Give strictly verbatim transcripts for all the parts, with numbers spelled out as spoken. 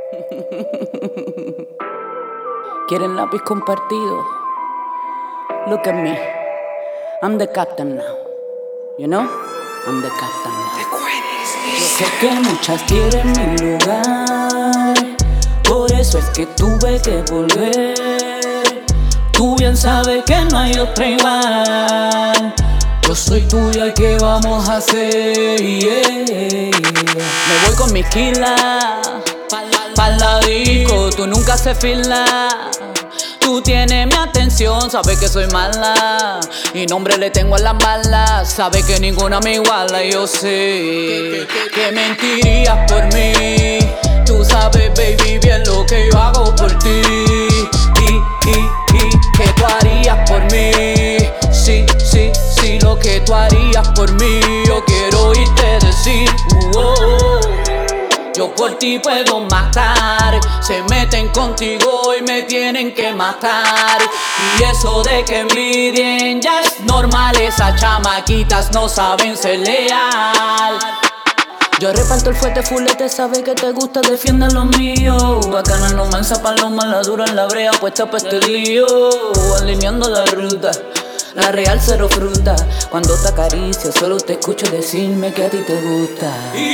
¿Quieren lápiz compartido? Look at me. I'm the captain now. You know? I'm the captain now. Yo sé que muchas quieren mi lugar, por eso es que tuve que volver. Tú bien sabes que no hay otra igual. Yo soy tuya y ¿qué vamos a hacer? Yeah, yeah. Me voy con mis kilas pa'l la disco, tú nunca se fila. Tú tienes mi atención, sabes que soy mala y nombre le tengo a las balas. Sabes que ninguna me iguala, yo sé que mentirías por mí. Tú sabes, baby, bien lo que yo hago por ti. Y, y, y, que tú harías por mí. Sí, sí, sí, lo que tú harías por mí. Yo quiero oírte decir, uh, oh, yo por ti puedo matar. Se meten contigo y me tienen que matar. Y eso de que envidien ya es normal. Esas chamaquitas no saben ser leal. Yo reparto el fuerte fulete, sabe que te gusta, defiende lo mío. Bacana en lo mansa, paloma, la dura en la brea, puesta pa' este lío. Alineando la ruta, la real cero fruta. Cuando te acaricio, solo te escucho decirme que a ti te gusta.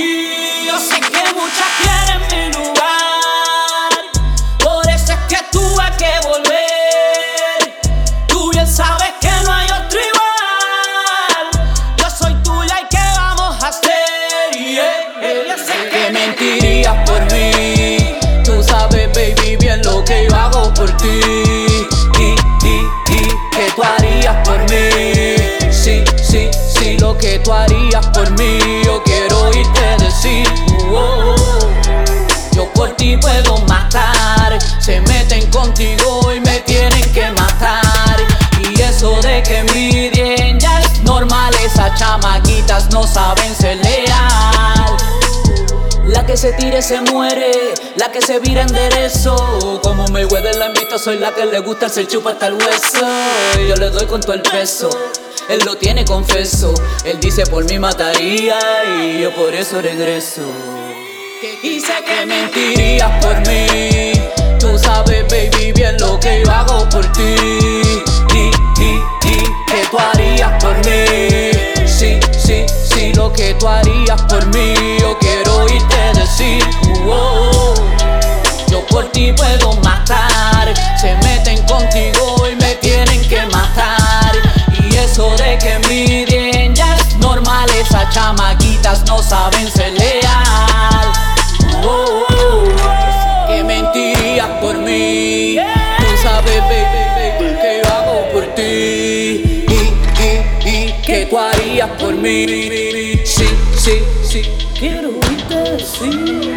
Y yo sé que muchas quieren mi lugar, por eso es que tuve que volver. Tú bien sabes que no hay otro igual. Yo soy tuya y ¿qué vamos a hacer? Yeah. Yo sé que mentirías por mí. Tú sabes, baby, bien lo que yo hago por ti. Y, y, y, que tú harías por mí. Sí, sí, sí, lo que tú harías por mí. Yo quiero oírte decir, uh, oh, yo por ti puedo matar. Se meten contigo y me tienen que matar. Y eso de que envidien ya es normal. Esas chamaquitas no saben ser leal. La que se tire se muere, la que se vira enderezo. Como me huele la invita, soy la que le gusta se chupa hasta el hueso. Y yo le doy con todo el peso, él lo tiene confeso. Él dice por mí mataría y yo por eso regreso. Y sé que mentirías por mí. Tú sabes, baby, bien lo que yo hago por ti. Y, y, y, que tú harías por mí. Sí, sí, sí, lo que tú harías por mí. Yo quiero oírte decir, uh, oh, yo por ti puedo matar. Se meten contigo y me tienen que matar. Y eso de que envidien ya es normal. Esas chamaquitas no saben ser leal. Uh, oh, oh, que mentirías por mí. Tú sabes, baby, baby, que yo hago por ti. Y, y, y, que tú harías por mí. Sí, sí, sí, quiero oírte decir.